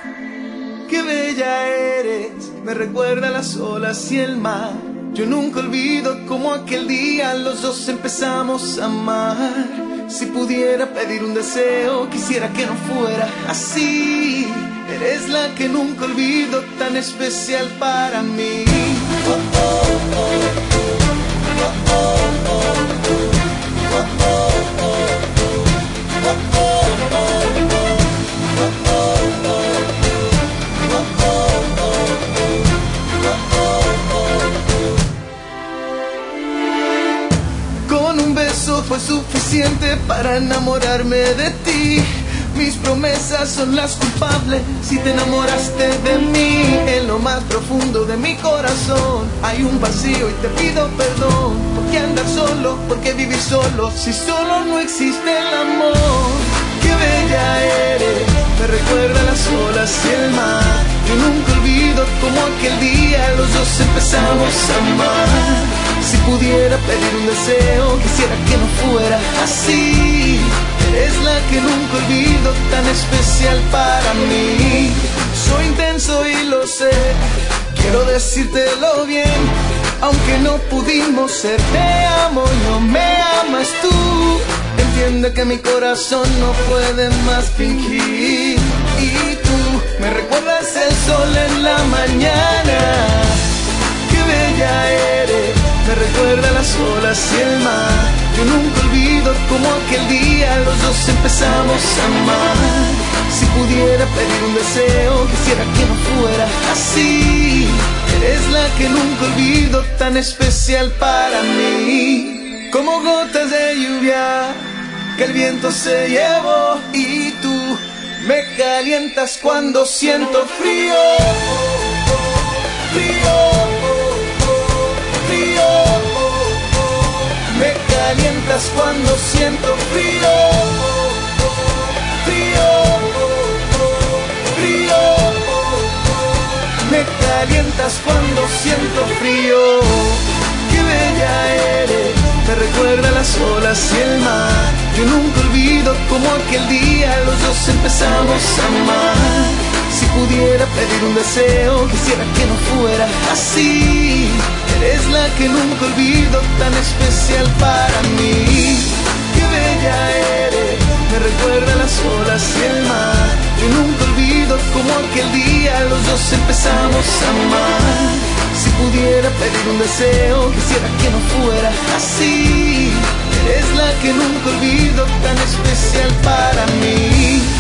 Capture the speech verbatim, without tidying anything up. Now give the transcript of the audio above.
qué bella eres, me recuerda a las olas y el mar. Yo nunca olvido como aquel día los dos empezamos a amar. Si pudiera pedir un deseo, quisiera que no fuera así. Eres la que nunca olvido, tan especial para mí. Oh, oh, oh. Oh, oh, oh. Oh, oh, oh. Oh, oh, oh. Fue suficiente para enamorarme de ti. Mis promesas son las culpables si te enamoraste de mí. En lo más profundo de mi corazón hay un vacío y te pido perdón. ¿Por qué andar solo? ¿Por qué vivir solo? Si solo no existe el amor. Qué bella eres, me recuerda a las olas y el mar. Yo nunca olvido como aquel día los dos empezamos a amar. Si pudiera pedir un deseo, quisiera que no fuera así. Eres la que nunca olvido, tan especial para mí. Soy intenso y lo sé, quiero decírtelo bien. Aunque no pudimos ser, te amo y no me amas tú. Entiende que mi corazón no puede más fingir. Y tú me recuerdas el sol en la mañana. Qué bella eres, me recuerda las olas y el mar. Yo nunca olvido como aquel día los dos empezamos a amar. Si pudiera pedir un deseo, quisiera que no fuera así. Eres la que nunca olvido, tan especial para mí. Como gotas de lluvia que el viento se llevó. Y tú me calientas cuando siento frío. Frío. Me calientas cuando siento frío, frío, frío. Me calientas cuando siento frío. Qué bella eres, me recuerda a las olas y el mar. Yo nunca olvido como aquel día los dos empezamos a amar. Si pudiera pedir un deseo, quisiera que no fuera así. Eres la que nunca olvido, tan especial para mí. Qué bella eres, me recuerda a las olas y el mar. Yo nunca olvido como aquel día los dos empezamos a amar. Si pudiera pedir un deseo, quisiera que no fuera así. Eres la que nunca olvido, tan especial para mí.